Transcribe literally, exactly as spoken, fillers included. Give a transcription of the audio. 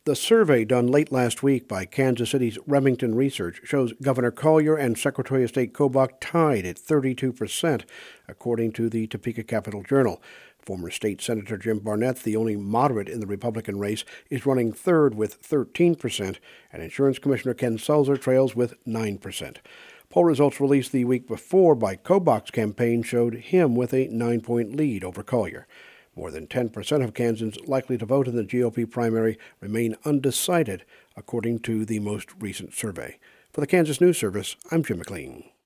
The survey done late last week by Kansas City's Remington Research shows Governor Collier and Secretary of State Kobach tied at thirty-two percent, according to the Topeka Capital Journal. Former State Senator Jim Barnett, the only moderate in the Republican race, is running third with thirteen percent, and Insurance Commissioner Ken Sulzer trails with nine percent. Poll results released the week before by Kobach's campaign showed him with a nine-point lead over Collier. More than ten percent of Kansans likely to vote in the G O P primary remain undecided, according to the most recent survey. For the Kansas News Service, I'm Jim McLean.